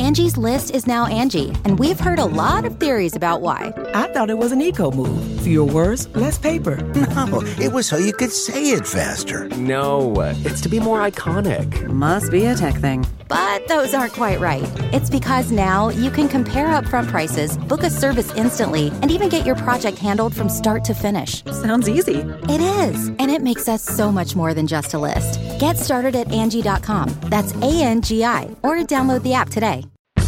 Angie's List is now Angie, and we've heard a lot of theories about why. I thought it was an eco move. Fewer words, less paper. No, it was so you could say it faster. No, it's to be more iconic. Must be a tech thing. But those aren't quite right. It's because now you can compare upfront prices, book a service instantly, and even get your project handled from start to finish. Sounds easy. It is, and it makes us so much more than just a list. Get started at Angie.com. That's ANGI, or download the app today.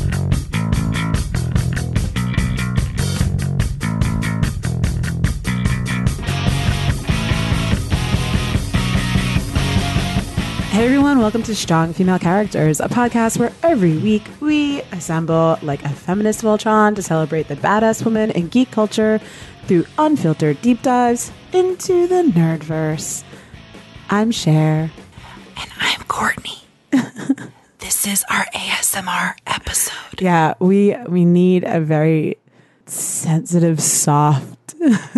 Hey everyone, welcome to Strong Female Characters, a podcast where every week we assemble like a feminist Voltron to celebrate the badass woman in geek culture through unfiltered deep dives into the nerdverse. I'm Cher. And I'm Courtney. This is our ASMR episode. Yeah, we need a very sensitive, soft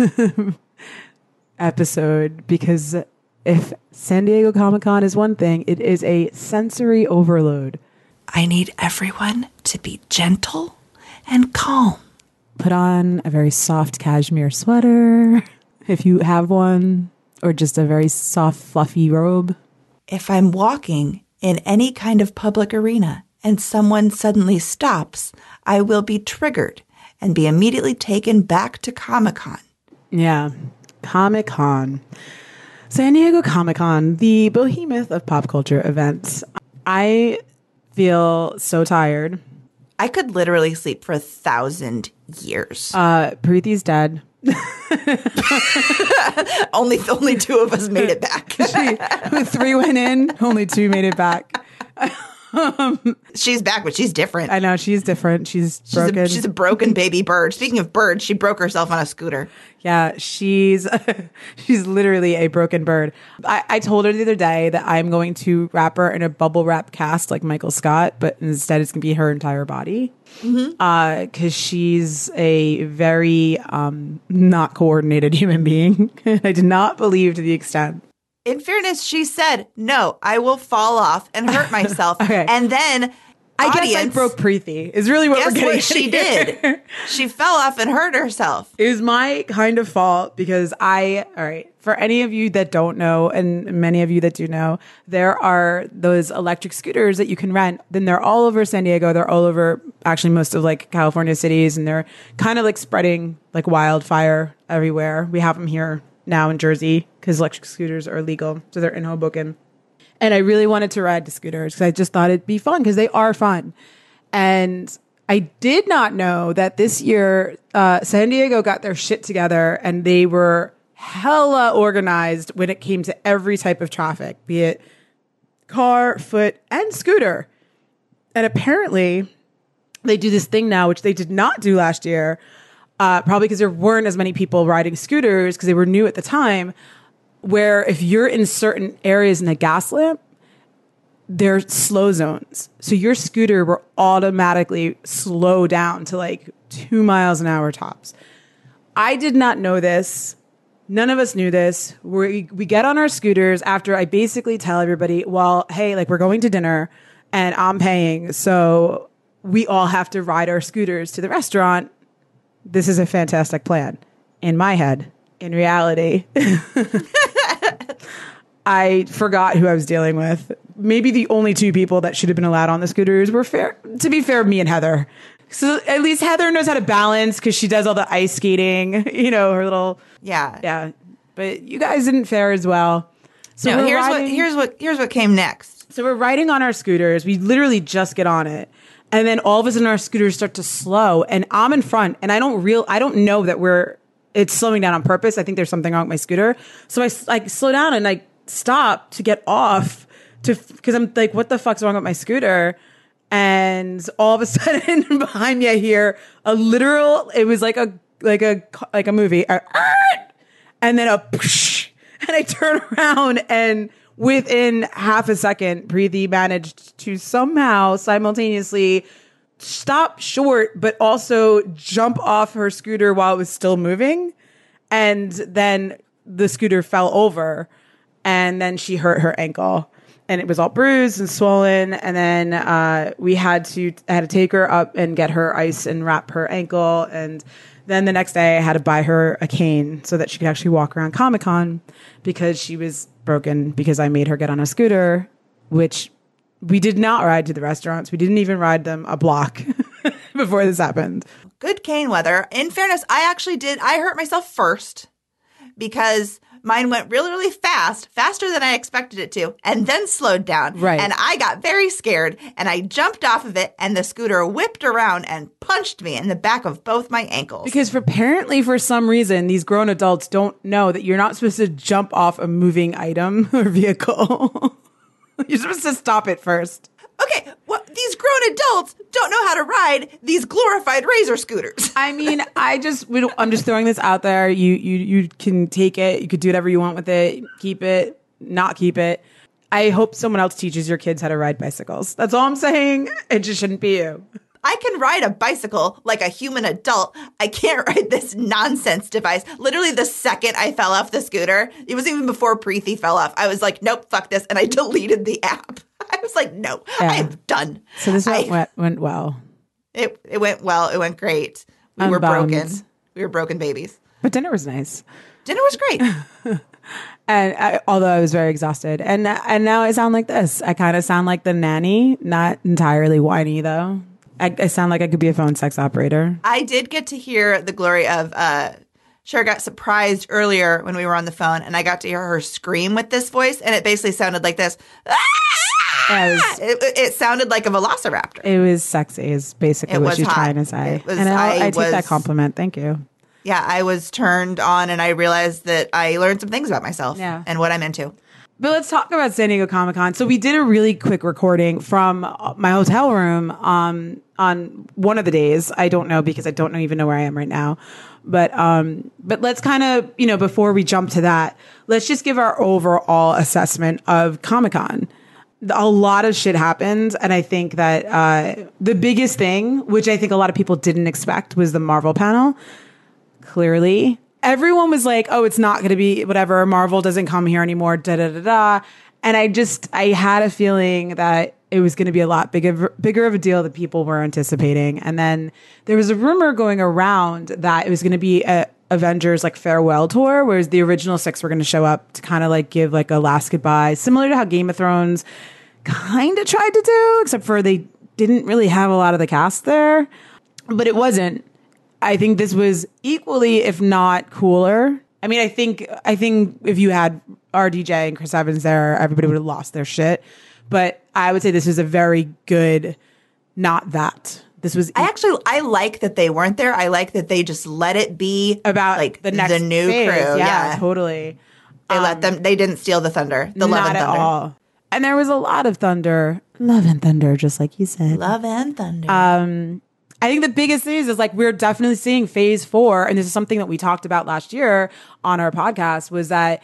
episode because if San Diego Comic-Con is one thing, it is a sensory overload. I need everyone to be gentle and calm. Put on a very soft cashmere sweater, if you have one, or just a very soft, fluffy robe. If I'm walking in any kind of public arena and someone suddenly stops, I will be triggered and be immediately taken back to Comic-Con. Yeah, Comic-Con. San Diego Comic-Con, the behemoth of pop culture events. I feel so tired. I could literally sleep for 1,000 years. Preethi's dead. Only two of us made it back. 3 went in, only 2 made it back. She's back, but she's different. I know, she's different. She's broken. She's a broken baby bird. Speaking of birds, she broke herself on a scooter. Yeah, she's literally a broken bird. I told her the other day that I'm going to wrap her in a bubble wrap cast like Michael Scott, but instead it's going to be her entire body. Because she's a very not coordinated human being. I did not believe to the extent. In fairness, she said, no, I will fall off and hurt myself. Okay. And then I guess I broke Preethi is really what we're getting what she did. She fell off and hurt herself. It was my kind of fault because all right, for any of you that don't know, and many of you that do know, there are those electric scooters that you can rent. Then they're all over San Diego. They're all over actually most of like California cities, and they're kind of like spreading like wildfire everywhere. We have them here now in Jersey because electric scooters are legal. So they're in Hoboken. And I really wanted to ride the scooters because I just thought it'd be fun because they are fun. And I did not know that this year, San Diego got their shit together and they were hella organized when it came to every type of traffic, be it car, foot, and scooter. And apparently they do this thing now, which they did not do last year, probably because there weren't as many people riding scooters because they were new at the time, where if you're in certain areas in a gas lamp, there's slow zones. So your scooter will automatically slow down to like 2 miles an hour tops. I did not know this. None of us knew this. We get on our scooters after I basically tell everybody, well, hey, like we're going to dinner and I'm paying. So we all have to ride our scooters to the restaurant. This is a fantastic plan. In my head, in reality, I forgot who I was dealing with. Maybe the only 2 people that should have been allowed on the scooters were to be fair, me and Heather. So at least Heather knows how to balance because she does all the ice skating, you know, her little. Yeah. But you guys didn't fare as well. So no, here's what came next. So we're riding on our scooters. We literally just get on it. And then all of a sudden our scooters start to slow and I'm in front and I don't know that it's slowing down on purpose. I think there's something wrong with my scooter. So I slow down and I stop to get off because I'm like, what the fuck's wrong with my scooter? And all of a sudden behind me, I hear it was like a movie. And then and I turn around and within half a second, Preethi managed to somehow simultaneously stop short, but also jump off her scooter while it was still moving. And then the scooter fell over and then she hurt her ankle. and it was all bruised and swollen. And then I had to take her up and get her ice and wrap her ankle. And then the next day I had to buy her a cane so that she could actually walk around Comic-Con because she was broken because I made her get on a scooter, which we did not ride to the restaurants. We didn't even ride them a block before this happened. Good cane weather. In fairness, I hurt myself first because mine went really, really fast, faster than I expected it to, and then slowed down. Right. And I got very scared, and I jumped off of it, and the scooter whipped around and punched me in the back of both my ankles. Because apparently, for some reason, these grown adults don't know that you're not supposed to jump off a moving item or vehicle. You're supposed to stop it first. Okay, well, these grown adults don't know how to ride these glorified razor scooters. I mean, I'm just throwing this out there. You can take it. You could do whatever you want with it. Keep it, not keep it. I hope someone else teaches your kids how to ride bicycles. That's all I'm saying. It just shouldn't be you. I can ride a bicycle like a human adult. I can't ride this nonsense device. Literally the second I fell off the scooter, it wasn't even before Preeti fell off. I was like, nope, fuck this. And I deleted the app. I was like, no, I am done. So this went well. It went well. It went great. We were broken. We were broken babies. But dinner was nice. Dinner was great. And although I was very exhausted. And now I sound like this. I kind of sound like the nanny, not entirely whiny though. I sound like I could be a phone sex operator. I did get to hear the glory of Cher got surprised earlier when we were on the phone, and I got to hear her scream with this voice, and it basically sounded like this. It sounded like a velociraptor. It was sexy is basically what she's trying to say. And I take that compliment. Thank you. Yeah, I was turned on, and I realized that I learned some things about myself and what I'm into. But let's talk about San Diego Comic-Con. So we did a really quick recording from my hotel room on one of the days. I don't know because I don't even know where I am right now. But let's kind of, before we jump to that, let's just give our overall assessment of Comic-Con. A lot of shit happened. And I think that the biggest thing, which I think a lot of people didn't expect, was the Marvel panel. Clearly. Everyone was like, oh, it's not going to be whatever. Marvel doesn't come here anymore. Da, da, da, da. And I had a feeling that it was going to be a lot bigger of a deal that people were anticipating. And then there was a rumor going around that it was going to be a Avengers like farewell tour, whereas the original 6 were going to show up to kind of like give like a last goodbye, similar to how Game of Thrones kind of tried to do, except for they didn't really have a lot of the cast there. But it wasn't. I think this was equally, if not cooler. I mean, I think if you had RDJ and Chris Evans there, everybody would have lost their shit. But I would say this was a very good, not that. This was. I like that they weren't there. I like that they just let it be about like the new phase. Crew. Yeah, totally. They let them. They didn't steal the thunder. The love and thunder. Not at all. And there was a lot of thunder, love and thunder, just like you said. Love and thunder. I think the biggest thing is like we're definitely seeing phase 4. And this is something that we talked about last year on our podcast was that,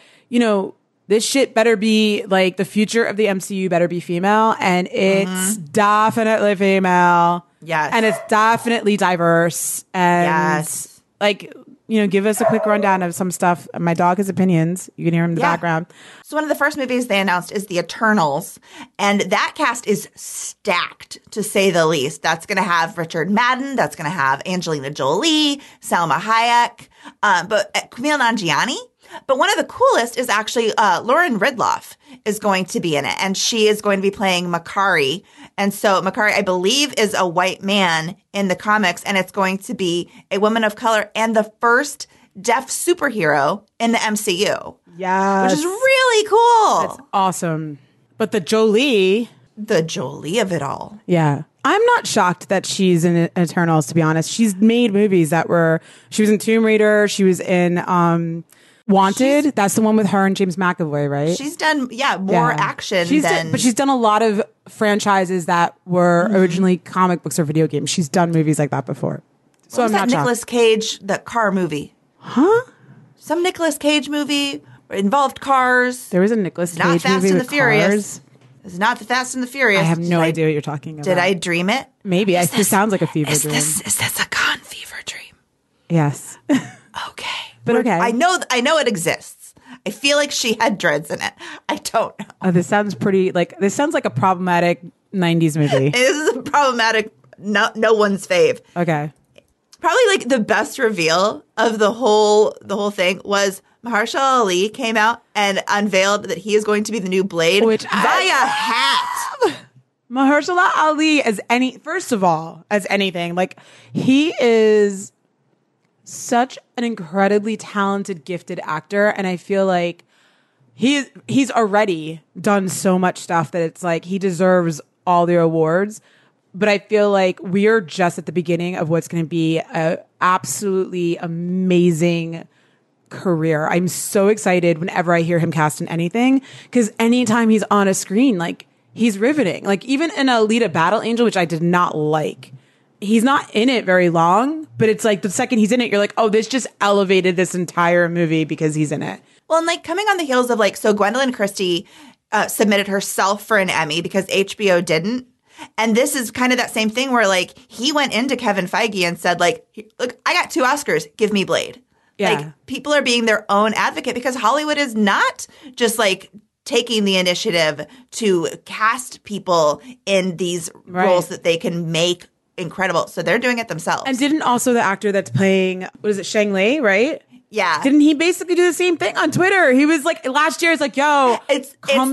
this shit better be like the future of the MCU better be female. And it's definitely female. Yes. And it's definitely diverse. And like, give us a quick rundown of some stuff. My dog has opinions. You can hear him in the background. So one of the first movies they announced is The Eternals. And that cast is stacked, to say the least. That's going to have Richard Madden. That's going to have Angelina Jolie, Salma Hayek, but Kumail Nanjiani. But one of the coolest is actually Lauren Ridloff is going to be in it. And she is going to be playing Makkari. And so Makkari, I believe, is a white man in the comics. And it's going to be a woman of color and the first deaf superhero in the MCU. Yeah. Which is really cool. That's awesome. But the Jolie of it all. Yeah. I'm not shocked that she's in Eternals, to be honest. She's made movies she was in Tomb Raider. She was in Wanted. That's the one with her and James McAvoy, right? She's done, more action but she's done a lot of franchises that were originally comic books or video games. She's done movies like that before. So I'm not shocked. Nicolas Cage, the car movie. Huh? Some Nicolas Cage movie involved cars. There was a Nicolas Cage not Fast movie and with the Furious. cars. It's not the Fast and the Furious. I have no idea what you're talking about. Did I dream it? Maybe. This sounds like a fever dream. Is this a con fever dream? Yes. Okay. But okay. I know it exists. I feel like she had dreads in it. I don't know. Oh, this sounds like a problematic 90s movie. This is a problematic, no one's fave. Okay. Probably like the best reveal of the whole thing was Mahershala Ali came out and unveiled that he is going to be the new Blade Which via hat. Mahershala Ali as anything, like he is such an incredibly talented, gifted actor, and I feel like he's already done so much stuff that it's like he deserves all the awards. But I feel like we are just at the beginning of what's going to be a absolutely amazing career. I'm so excited whenever I hear him cast in anything, because anytime he's on a screen, like he's riveting. Like even in Alita Battle Angel, which I did not like, he's not in it very long, but it's like the second he's in it, you're like, oh, this just elevated this entire movie because he's in it. Well, and like coming on the heels of like, so Gwendolyn Christie submitted herself for an Emmy because HBO didn't. And this is kind of that same thing where like he went into Kevin Feige and said like, look, I got 2 Oscars. Give me Blade. Yeah. Like people are being their own advocate because Hollywood is not just like taking the initiative to cast people in these roles that they can make incredible. So they're doing it themselves. And didn't also the actor that's playing, what is it, Shang-Li, right? Yeah. Didn't he basically do the same thing on Twitter? He was like, last year, it's like, yo, it's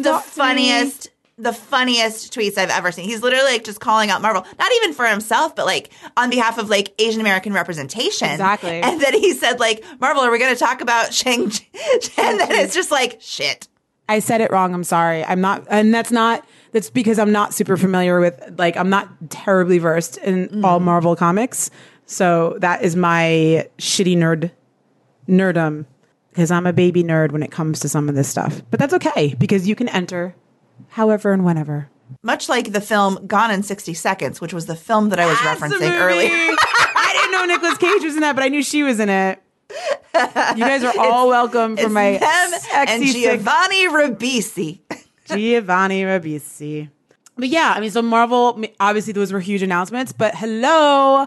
the funniest tweets I've ever seen. He's literally like just calling out Marvel, not even for himself, but like on behalf of like Asian American representation. Exactly. And then he said like, Marvel, are we going to talk about Shang-Chi? And then it's just like, shit. I said it wrong. I'm sorry. I'm not, and that's because I'm not super familiar with, like, I'm not terribly versed in all Marvel comics. So that is my shitty nerdum, because I'm a baby nerd when it comes to some of this stuff. But that's okay, because you can enter however and whenever. Much like the film Gone in 60 Seconds, which was the film that I was referencing earlier. I didn't know Nicolas Cage was in that, but I knew she was in it. You guys are all welcome for my sexy and Giovanni Ribisi. Giovanni Ribisi. But yeah, I mean, so Marvel, obviously those were huge announcements, but hello,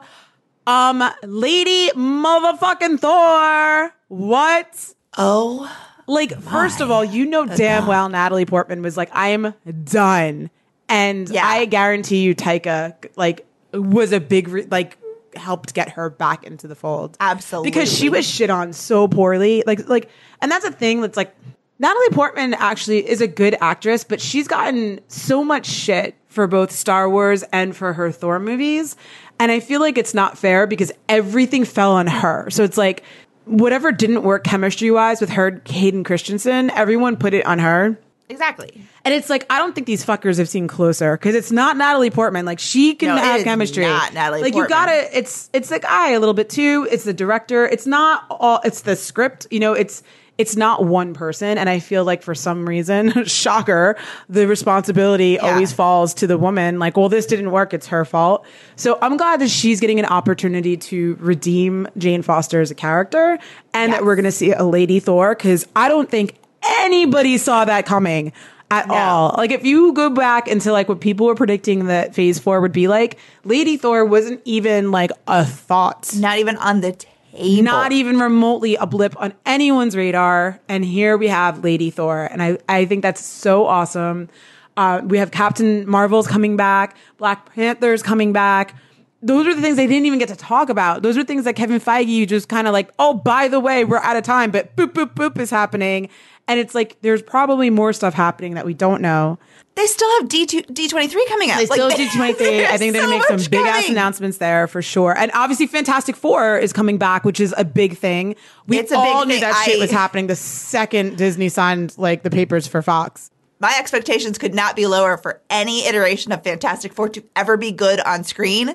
Lady motherfucking Thor. What? Oh, like, first of all, you know damn well Natalie Portman was like, I am done. And I guarantee you Taika, like, was a big, helped get her back into the fold. Absolutely. Because she was shit on so poorly. Like, and that's a thing that's like, Natalie Portman actually is a good actress, but she's gotten so much shit for both Star Wars and for her Thor movies. And I feel like it's not fair because everything fell on her. So it's like, whatever didn't work chemistry-wise with her, Hayden Christensen, everyone put it on her. Exactly. And it's like, I don't think these fuckers have seen Closer, because it's not Natalie Portman. Like, she can have chemistry. Not Natalie Portman. You gotta, it's the guy a little bit too. It's the director. It's not all, it's the script. You know, it's not one person. And I feel like for some reason, shocker, the responsibility always falls to the woman. Like, well, this didn't work. It's her fault. So I'm glad that she's getting an opportunity to redeem Jane Foster as a character, and that we're going to see a Lady Thor, because I don't think anybody saw that coming at all. Like, if you go back into like what people were predicting that Phase 4 would be like, Lady Thor wasn't even like a thought. Not even on the table. Not even remotely a blip on anyone's radar. And here we have Lady Thor. And I think that's so awesome. We have Captain Marvel's coming back. Black Panther's coming back. Those are the things they didn't even get to talk about. Those are things that Kevin Feige just kind of like, oh, by the way, we're out of time, but boop, boop, boop is happening. And it's like, there's probably more stuff happening that we don't know. They still have D23 coming out. They still have D23. I think they're going to make some big ass announcements there for sure. And obviously Fantastic Four is coming back, which is a big thing. We all knew that shit was happening the second Disney signed like the papers for Fox. My expectations could not be lower for any iteration of Fantastic Four to ever be good on screen.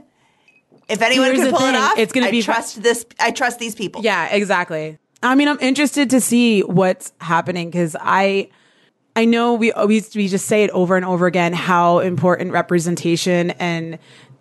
If anyone can pull it off, it's going to be I trust these people. Yeah, exactly. I mean, I'm interested to see what's happening, because I know we just say it over and over again how important representation and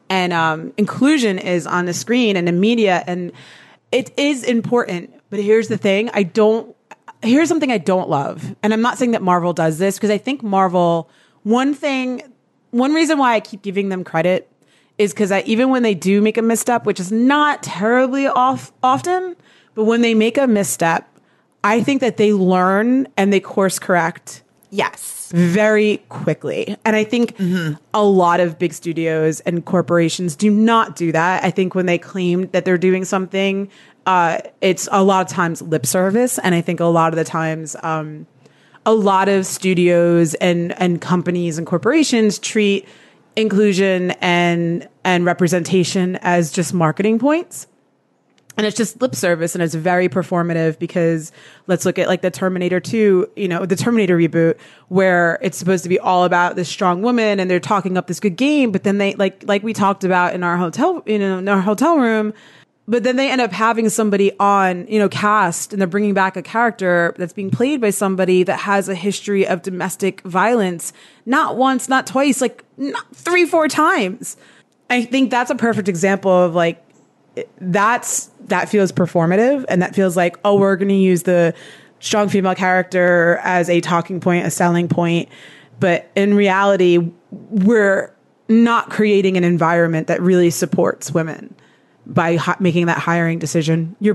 inclusion is on the screen and in media, and it is important. But here's the thing: here's something I don't love, and I'm not saying that Marvel does this, because I think Marvel, one reason why I keep giving them credit is because even when they do make a misstep, which is not terribly often, but when they make a misstep, I think that they learn and they course correct Yes. very quickly. And I think a lot of big studios and corporations do not do that. I think when they claim that they're doing something, it's a lot of times lip service. And I think a lot of the times, a lot of studios and companies and corporations treat inclusion and representation as just marketing points. And it's just lip service, and it's very performative because let's look at like the Terminator 2, the Terminator reboot, where it's supposed to be all about this strong woman and they're talking up this good game. But then they like we talked about in our hotel, in our hotel room, but then they end up having somebody on, cast, and they're bringing back a character that's being played by somebody that has a history of domestic violence, not once, not twice, like not 3-4 times. I think that's a perfect example of like, that feels performative, and that feels like, oh, we're going to use the strong female character as a talking point, a selling point. But in reality, we're not creating an environment that really supports women by making that hiring decision. You're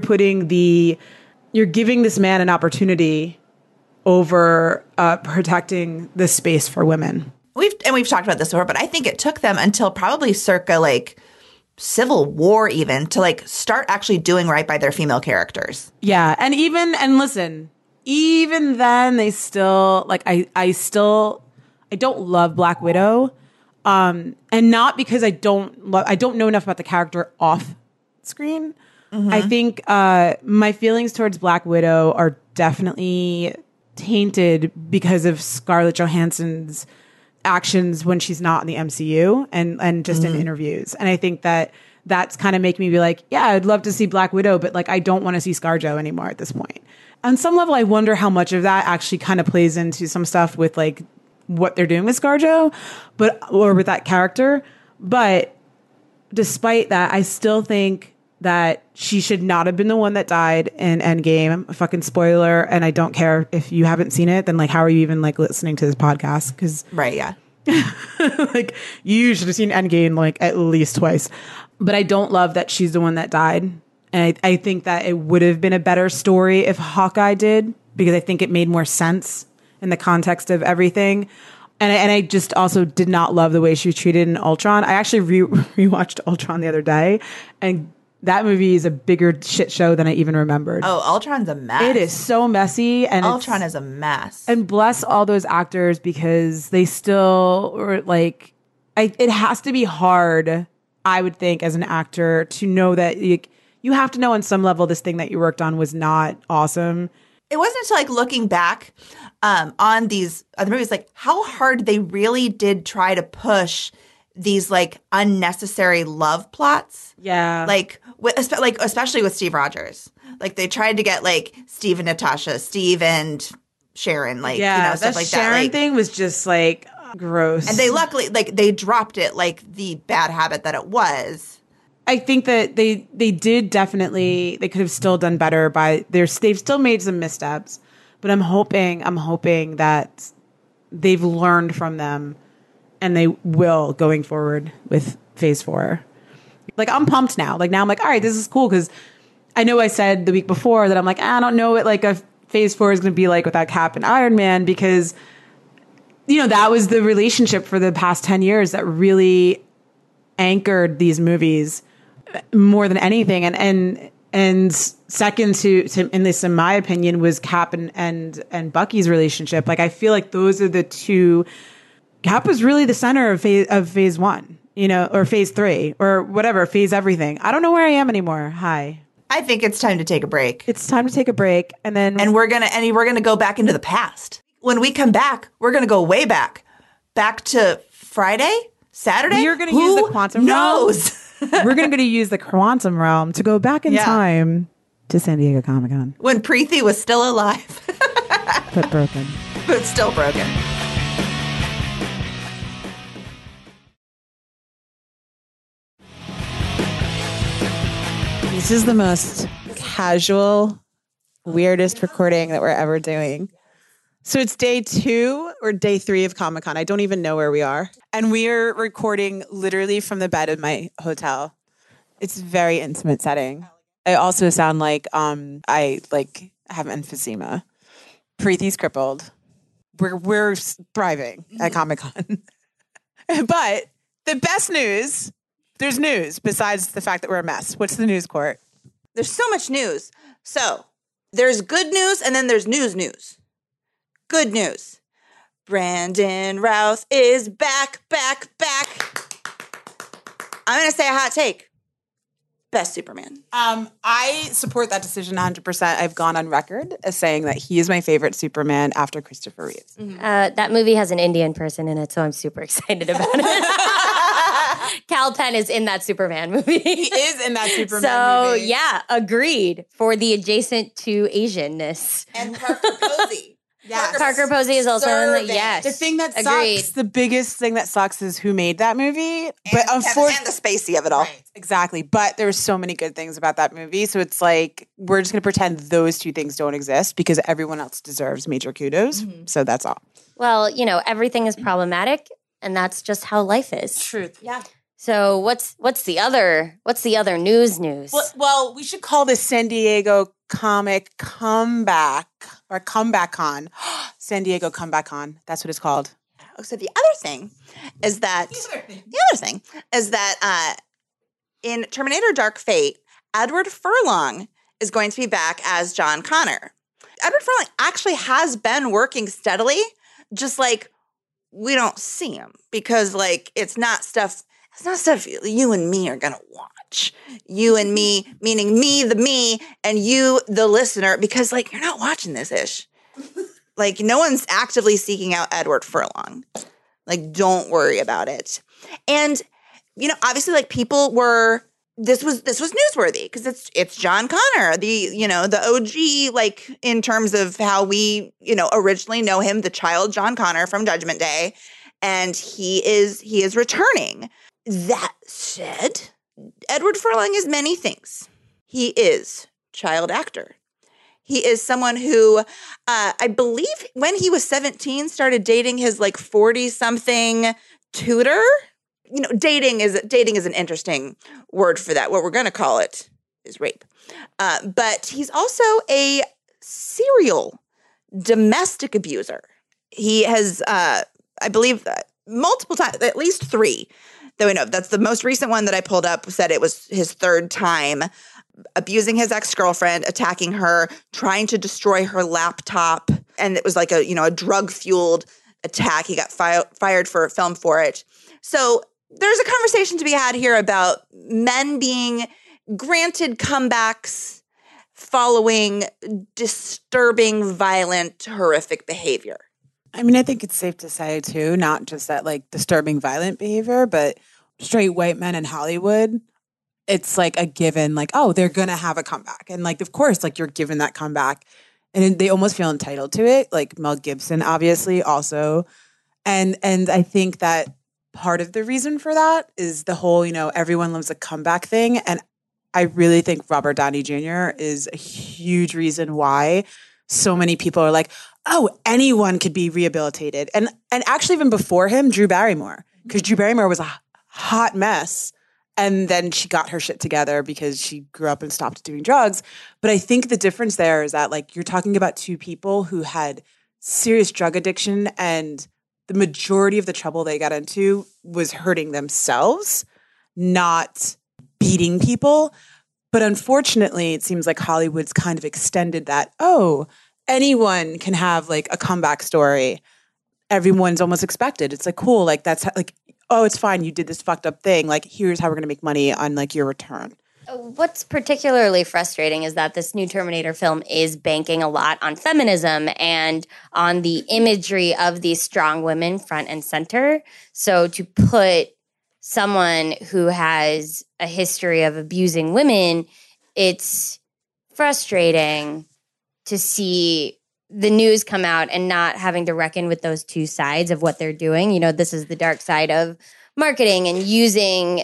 giving this man an opportunity over protecting the space for women. We've talked about this before, but I think it took them until probably circa like Civil War even to like start actually doing right by their female characters. Yeah. And listen, even then they still like, I don't love Black Widow. And not because I don't know enough about the character off screen. Mm-hmm. I think, my feelings towards Black Widow are definitely tainted because of Scarlett Johansson's actions when she's not in the MCU and just in interviews. And I think that's kind of make me be like, yeah, I'd love to see Black Widow, but like, I don't want to see ScarJo anymore at this point. On some level, I wonder how much of that actually kind of plays into some stuff with like what they're doing with ScarJo, or with that character. But despite that, I still think that she should not have been the one that died in Endgame. A fucking spoiler. And I don't care if you haven't seen it, then like, how are you even like listening to this podcast? Because right, yeah. like you should have seen Endgame like at least twice. But I don't love that she's the one that died. And I think that it would have been a better story if Hawkeye did, because I think it made more sense in the context of everything. And I just also did not love the way she was treated in Ultron. I actually rewatched Ultron the other day, and that movie is a bigger shit show than I even remembered. Oh, Ultron's a mess. It is so messy. And Ultron is a mess. And bless all those actors, because they still were like, it has to be hard, I would think, as an actor to know that you have to know on some level this thing that you worked on was not awesome. It wasn't until like looking back on these other movies, like how hard they really did try to push these like unnecessary love plots. Yeah. Like especially with Steve Rogers. Like they tried to get like Steve and Natasha, Steve and Sharon, like, stuff like that. Sharon like, thing was just like gross. And they luckily, like they dropped it like the bad habit that it was. I think that they did definitely, they could have still done better they've still made some missteps, but I'm hoping that they've learned from them and they will going forward with phase 4. Like I'm pumped now. Like now I'm like, all right, this is cool. Cause I know I said the week before that I'm like, I don't know what like a phase 4 is going to be like without Cap and Iron Man, because that was the relationship for the past 10 years that really anchored these movies more than anything. And second to in this, in my opinion, was Cap and Bucky's relationship. Like I feel like those are the two. Cap was really the center of phase 1, or phase 3 or whatever, phase everything. I don't know where I am anymore. Hi. I think it's time to take a break. It's time to take a break. And we're going to go back into the past. When we come back, we're going to go way back to Friday, Saturday. You're going to use the quantum knows? realm. We're going to use the quantum realm to go back in time to San Diego Comic-Con. When Preeti was still alive. But broken. But still broken. This is the most casual, weirdest recording that we're ever doing. So it's day 2 or day 3 of Comic-Con. I don't even know where we are. And we are recording literally from the bed of my hotel. It's a very intimate setting. I also sound like I I have emphysema. Preethi's crippled. We're thriving at Comic-Con. But the best news, there's news besides the fact that we're a mess. What's the news, Court? There's so much news. So there's good news and then there's news. Good news. Brandon Routh is back. I'm going to say a hot take. Best Superman. I support that decision 100%. I've gone on record as saying that he is my favorite Superman after Christopher Reeves. That movie has an Indian person in it, so I'm super excited about it. Cal Penn is in that Superman movie. He is in that Superman movie. So, yeah, agreed for the adjacent to Asianness. And Parker Posey. Yes. Parker Posey is also in the, yes. The thing that agreed. sucks, the biggest thing that sucks is who made that movie. But unfortunately, and the Spacey of it all. Right, exactly. But there were so many good things about that movie. So it's like, we're just going to pretend those two things don't exist because everyone else deserves major kudos. So that's all. Well, you know, everything is problematic, and that's just how life is. Truth. Yeah. So what's the other news? Well, we should call this San Diego Comic Comeback or Comeback Con. San Diego Comeback Con. That's what it's called. So the other thing is that in Terminator Dark Fate, Edward Furlong is going to be back as John Connor. Edward Furlong actually has been working steadily, just like we don't see him because like it's not stuff you and me are gonna watch. You and me, meaning me, the me, and you, the listener, because like you're not watching this ish. Like no one's actively seeking out Edward Furlong. Like don't worry about it. And you know, obviously, like people were. This was newsworthy because it's John Connor, the OG, like in terms of how we originally know him, the child John Connor from Judgment Day, and he is returning. That said, Edward Furlong is many things. He is child actor. He is someone who, I believe, when he was 17, started dating his like 40-something tutor. You know, dating is an interesting word for that. What we're going to call it is rape. But he's also a serial domestic abuser. He has, I believe, multiple times, at least 3. Though we know that's the most recent one that I pulled up said it was his 3rd time abusing his ex-girlfriend, attacking her, trying to destroy her laptop. And it was like a drug-fueled attack. He got fired for a film for it. So there's a conversation to be had here about men being granted comebacks following disturbing, violent, horrific behavior. I mean, I think it's safe to say, too, not just that, like, disturbing, violent behavior, but straight white men in Hollywood, it's, like, a given, like, oh, they're going to have a comeback. And, like, of course, like, you're given that comeback. And they almost feel entitled to it. Like, Mel Gibson, obviously, also. And I think that part of the reason for that is the whole, everyone loves a comeback thing. And I really think Robert Downey Jr. is a huge reason why so many people are like, oh, anyone could be rehabilitated. And actually even before him, Drew Barrymore, because Drew Barrymore was a hot mess. And then she got her shit together because she grew up and stopped doing drugs. But I think the difference there is that like you're talking about 2 people who had serious drug addiction and the majority of the trouble they got into was hurting themselves, not beating people. But unfortunately, it seems like Hollywood's kind of extended that, oh, anyone can have like a comeback story. Everyone's almost expected. It's like, cool, like that's like, oh, it's fine. You did this fucked up thing. Like, here's how we're going to make money on like your return. What's particularly frustrating is that this new Terminator film is banking a lot on feminism and on the imagery of these strong women front and center. So to put someone who has a history of abusing women, it's frustrating to see the news come out and not having to reckon with those 2 sides of what they're doing. You know, this is the dark side of marketing and using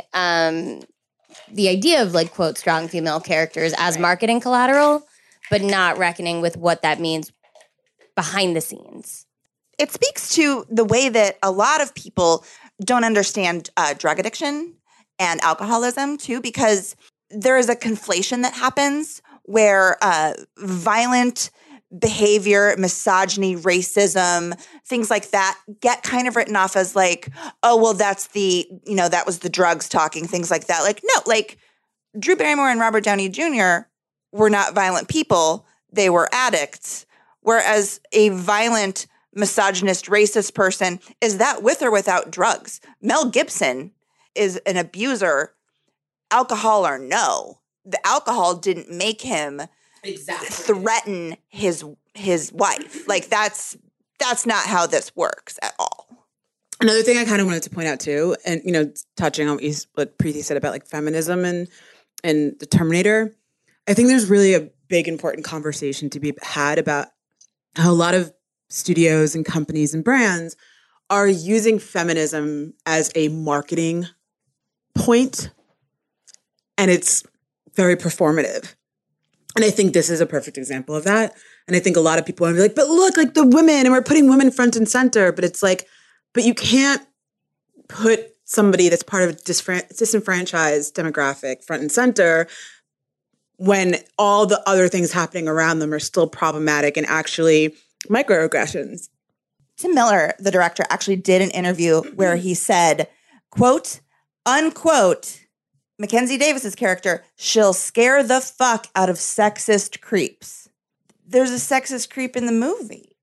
the idea of like, quote, strong female characters as marketing collateral, but not reckoning with what that means behind the scenes. It speaks to the way that a lot of people don't understand drug addiction and alcoholism too, because there is a conflation that happens where violent behavior, misogyny, racism, things like that get kind of written off as like, oh, well, that's that was the drugs talking, things like that. Like, no, like Drew Barrymore and Robert Downey Jr. were not violent people. They were addicts. Whereas a violent, misogynist, racist person is that with or without drugs. Mel Gibson is an abuser, alcohol or no. The alcohol didn't make him threaten his wife. Like that's not how this works at all. Another thing I kind of wanted to point out too, and touching on what Preeti said about like feminism and the Terminator, I think there's really a big important conversation to be had about how a lot of studios and companies and brands are using feminism as a marketing point, and it's very performative. And I think this is a perfect example of that. And I think a lot of people want to be like, but look, like the women, and we're putting women front and center. But it's like, but you can't put somebody that's part of a disenfranchised demographic front and center when all the other things happening around them are still problematic and actually microaggressions. Tim Miller, the director, actually did an interview where he said, quote, unquote, Mackenzie Davis's character, she'll scare the fuck out of sexist creeps. There's a sexist creep in the movie.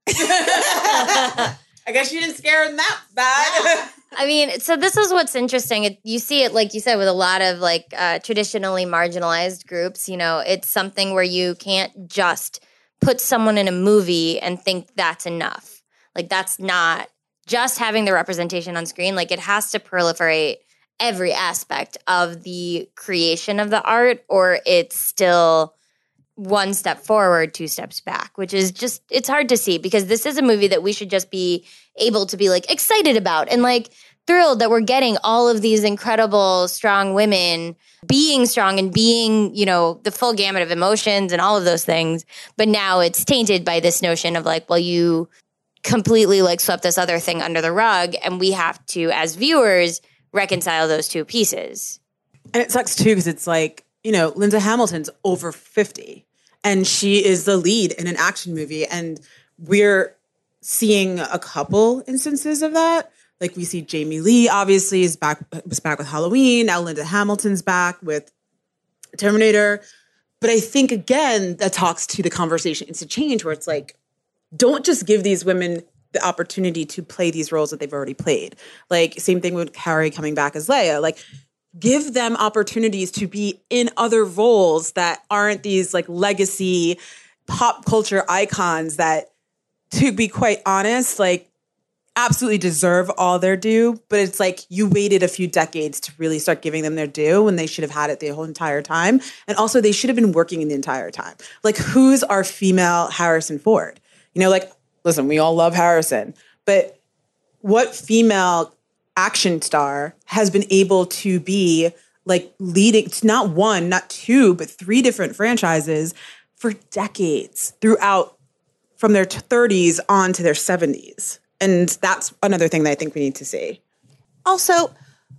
I guess you didn't scare him that bad. I mean, so this is what's interesting. You see it, like you said, with a lot of like traditionally marginalized groups. It's something where you can't just put someone in a movie and think that's enough. Like that's not just having the representation on screen. Like it has to proliferate every aspect of the creation of the art, or it's still one step forward, two steps back, which is just, it's hard to see because this is a movie that we should just be able to be like excited about and like thrilled that we're getting all of these incredible, strong women being strong and being, the full gamut of emotions and all of those things. But now it's tainted by this notion of like, well, you completely like swept this other thing under the rug, and we have to, as viewers, reconcile those two pieces. And it sucks too because it's like, Linda Hamilton's over 50 and she is the lead in an action movie, and we're seeing a couple instances of that. Like we see Jamie Lee obviously was back with Halloween. Now Linda Hamilton's back with Terminator. But I think again that talks to the conversation needs to change, where it's like, don't just give these women the opportunity to play these roles that they've already played. Like same thing with Carrie coming back as Leia. Like give them opportunities to be in other roles that aren't these like legacy pop culture icons that, to be quite honest, like absolutely deserve all their due. But it's like you waited a few decades to really start giving them their due when they should have had it the whole entire time. And also they should have been working the entire time. Like who's our female Harrison Ford? Listen, we all love Harrison, but what female action star has been able to be like leading not one, not two, but three different franchises for decades throughout from their 30s on to their 70s? And that's another thing that I think we need to see. Also,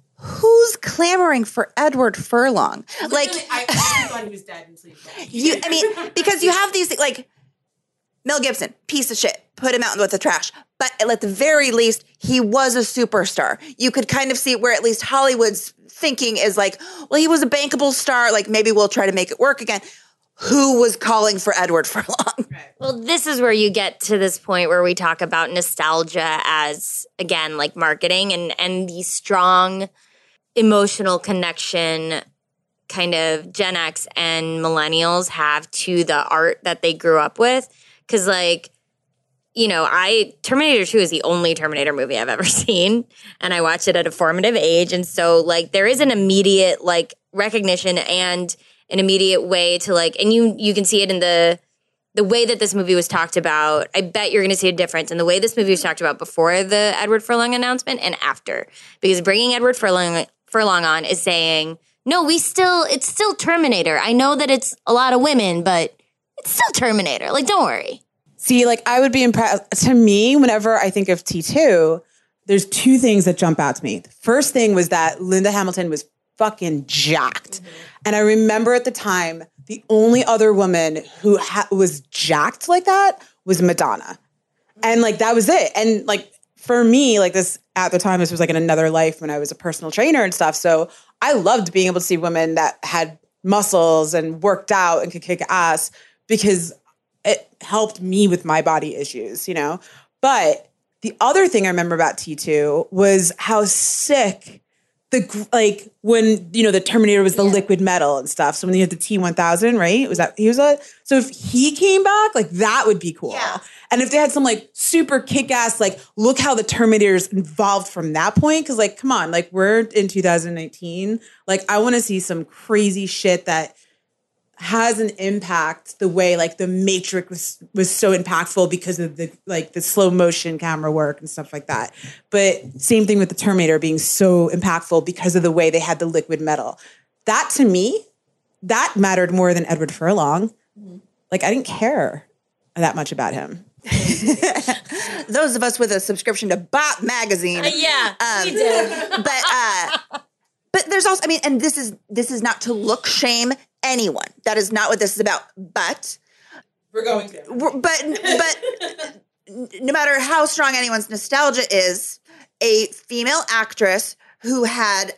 who's clamoring for Edward Furlong? Literally, I thought he was dead and sleeping. Because you have these like Mel Gibson, piece of shit, put him out with the trash. But at the very least, he was a superstar. You could kind of see where at least Hollywood's thinking is like, well, he was a bankable star. Like maybe we'll try to make it work again. Who was calling for Edward Furlong? Well, this is where you get to this point where we talk about nostalgia as, again, like marketing and the strong emotional connection kind of Gen X and millennials have to the art that they grew up with. Because, like, Terminator 2 is the only Terminator movie I've ever seen. And I watched it at a formative age. And so, like, there is an immediate, like, recognition and an immediate way to, like, and you can see it in the way that this movie was talked about. I bet you're going to see a difference in the way this movie was talked about before the Edward Furlong announcement and after. Because bringing Edward Furlong on is saying, no, it's still Terminator. I know that it's a lot of women, but it's still Terminator. Like, don't worry. See, like, I would be impressed. To me, whenever I think of T2, there's two things that jump out to me. The first thing was that Linda Hamilton was fucking jacked. Mm-hmm. And I remember at the time, the only other woman who was jacked like that was Madonna. And like, that was it. And like, for me, like this, at the time, this was like in another life when I was a personal trainer and stuff. So I loved being able to see women that had muscles and worked out and could kick ass because it helped me with my body issues, you know? But the other thing I remember about T2 was how sick when, you know, the Terminator was the liquid metal and stuff. So when you had the T-1000, right? So if he came back, like that would be cool. Yeah. And if they had some like super kick-ass, like look how the Terminator's evolved from that point. Cause like, come on, like we're in 2019. Like I want to see some crazy shit that has an impact the way like the Matrix was so impactful because of the slow motion camera work and stuff like that. But same thing with the Terminator being so impactful because of the way they had the liquid metal. That to me, that mattered more than Edward Furlong. Like I didn't care that much about him. Those of us with a subscription to Bop magazine. We did. But there's also, I mean, and this is not to look shame anyone. That is not what this is about. But We're going to. But no matter how strong anyone's nostalgia is, a female actress who had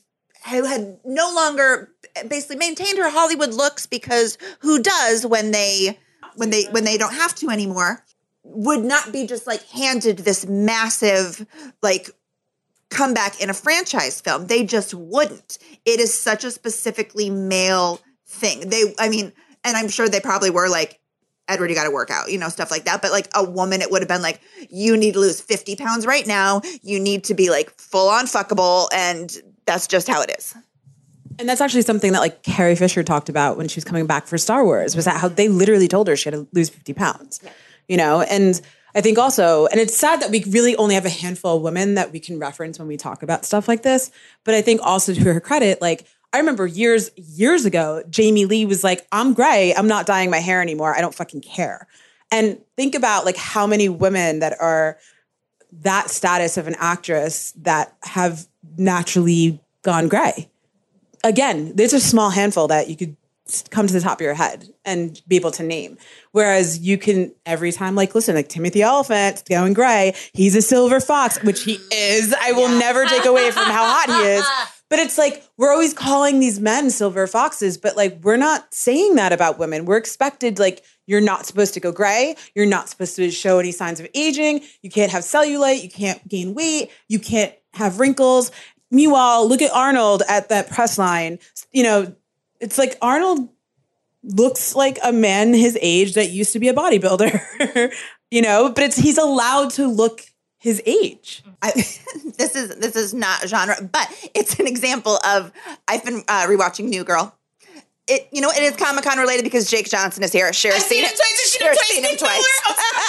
no longer basically maintained her Hollywood looks, because who does when they don't have to anymore, would not be just like handed this massive like comeback in a franchise film. They just wouldn't. It is such a specifically male thing. And I'm sure they probably were like, Edward, you got to work out, you know, stuff like that. But like a woman, it would have been like, you need to lose 50 pounds right now. You need to be like full on fuckable. And that's just how it is. And that's actually something that like Carrie Fisher talked about when she was coming back for Star Wars, was that how they literally told her she had to lose 50 pounds, you know? And I think also, and it's sad that we really only have a handful of women that we can reference when we talk about stuff like this. But I think also to her credit, like I remember years ago, Jamie Lee was like, I'm gray. I'm not dyeing my hair anymore. I don't fucking care. And think about like how many women that are that status of an actress that have naturally gone gray. Again, there's a small handful that you could come to the top of your head and be able to name. Whereas you can every time, like, listen, like Timothy Olyphant, going gray, he's a silver fox, which he is. I will never take away from how hot he is. But it's like, we're always calling these men silver foxes, but like, we're not saying that about women. We're expected, like, you're not supposed to go gray. You're not supposed to show any signs of aging. You can't have cellulite. You can't gain weight. You can't have wrinkles. Meanwhile, look at Arnold at that press line. You know, it's like Arnold looks like a man his age that used to be a bodybuilder, you know, but he's allowed to look his age. This is not genre, but it's an example of, I've been rewatching New Girl. It is Comic-Con related because Jake Johnson is here. Cher's seen him twice.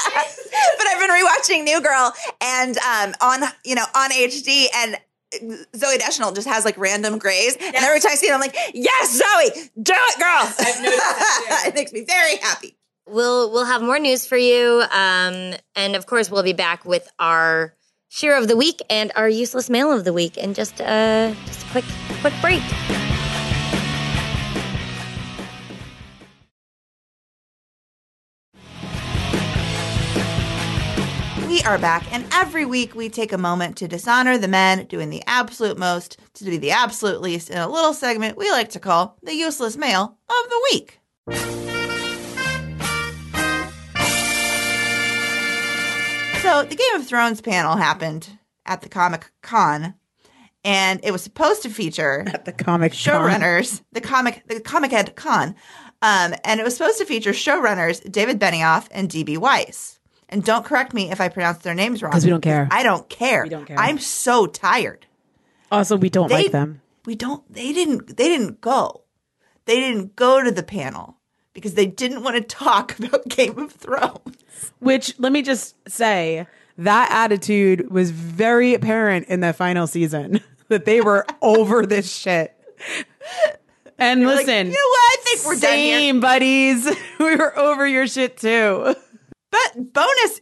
But I've been rewatching New Girl and on HD, and Zooey Deschanel just has like random grays. Yes. And every time I see it, I'm like, yes, Zoe, do it, girl. I've noticed that too. It makes me very happy. We'll have more news for you. And of course, we'll be back with our Sheer of the Week and our Useless Mail of the Week in just a quick break. We are back, and every week we take a moment to dishonor the men doing the absolute most to do the absolute least in a little segment we like to call the Useless Mail of the Week. So the Game of Thrones panel happened at the Comic-Con, and it was supposed to feature At the Comic showrunners, the Comic-Ed Con, and it was supposed to feature showrunners David Benioff and D.B. Weiss. And don't correct me if I pronounce their names wrong. Because we don't care. I don't care. We don't care. I'm so tired. Also, we don't like them. They didn't go. They didn't go to the panel because they didn't want to talk about Game of Thrones. Which, let me just say, that attitude was very apparent in the final season. That they were over this shit. And listen, like, you know what? I think we're done here. Same, buddies. We were over your shit too. But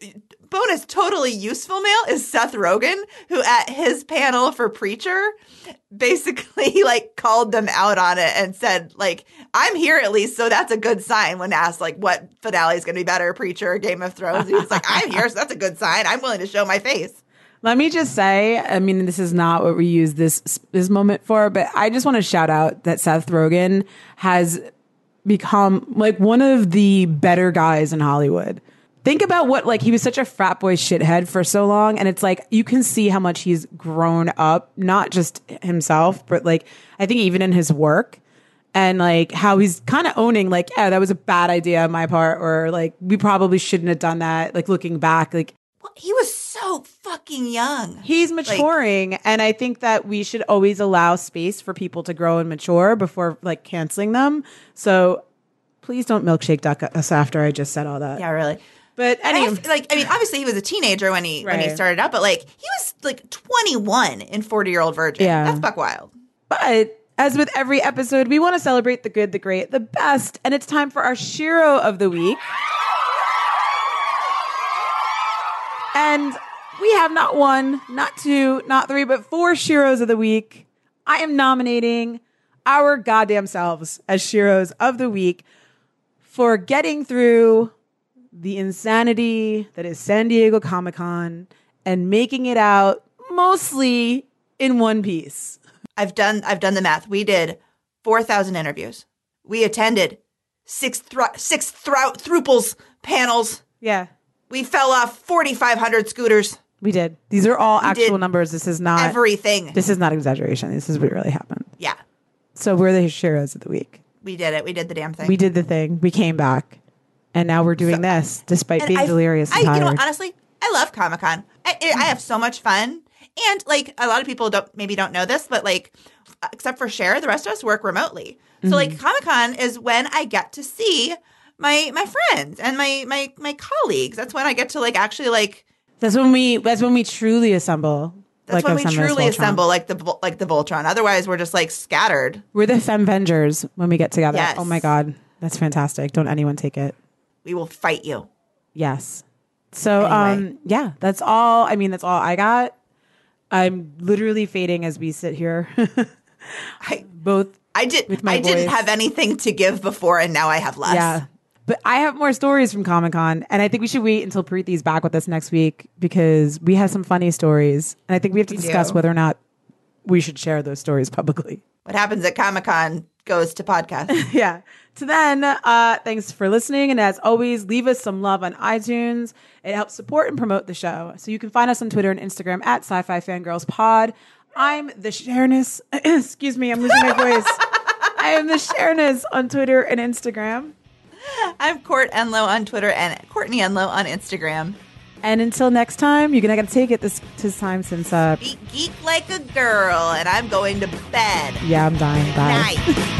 bonus totally useful mail is Seth Rogen, who at his panel for Preacher basically like called them out on it and said like, I'm here at least, so that's a good sign. When asked like what finale is going to be better, Preacher or Game of Thrones, he was like, I'm here, so that's a good sign. I'm willing to show my face. Let me just say, I mean, this is not what we use this moment for, but I just want to shout out that Seth Rogen has become like one of the better guys in Hollywood. Think about what, like, he was such a frat boy shithead for so long. And it's like, you can see how much he's grown up, not just himself, but like, I think even in his work and like how he's kind of owning like, yeah, that was a bad idea on my part. Or like, we probably shouldn't have done that. Like looking back, like, he was so fucking young. He's maturing. And I think that we should always allow space for people to grow and mature before like canceling them. So please don't milkshake duck us after I just said all that. Yeah, really. But anyway, I mean, obviously he was a teenager when he started out, but like he was like 21 in 40-Year-Old Virgin. Yeah. That's buck wild. But as with every episode, we want to celebrate the good, the great, the best. And it's time for our Shiro of the week. And we have not one, not two, not three, but 4 Shiros of the week. I am nominating our goddamn selves as Shiros of the week for getting through the insanity that is San Diego Comic-Con and making it out mostly in one piece. I've done the math. We did 4,000 interviews. We attended 6 Thruples panels. Yeah. We fell off 4,500 scooters. We did. These are all actual numbers. This is not everything. This is not exaggeration. This is what really happened. Yeah. So we're the Shiros of the week. We did it. We did the damn thing. We did the thing. We came back. And now we're doing this despite being delirious and tired. You know, honestly, I love Comic-Con. I have so much fun. And like a lot of people don't know this, but like except for Cher, the rest of us work remotely. So like Comic-Con is when I get to see my friends and my colleagues. That's when I get to like actually like that's when we truly assemble. That's when we truly assemble like the Voltron. Otherwise we're just like scattered. We're the Femvengers when we get together. Yes. Oh my God. That's fantastic. Don't anyone take it. We will fight you. Yes. So Anyway. Yeah, that's all. I mean, that's all I got. I'm literally fading as we sit here. I didn't have anything to give before and now I have less. Yeah. But I have more stories from Comic-Con, and I think we should wait until Preeti's back with us next week because we have some funny stories, and I think we have to discuss whether or not we should share those stories publicly. What happens at Comic-Con goes to podcast. Yeah. To then, thanks for listening, and as always, leave us some love on iTunes. It helps support and promote the show. So you can find us on Twitter and Instagram at Sci-Fi Fangirls Pod. I'm the Shareness. Excuse me, I'm losing my voice. I am the Shareness on Twitter and Instagram. I'm Court Enlow on Twitter and Courtney Enlow on Instagram. And until next time, you're going to take it this time since... Geek like a girl, and I'm going to bed. Yeah, I'm dying. Bye. Night.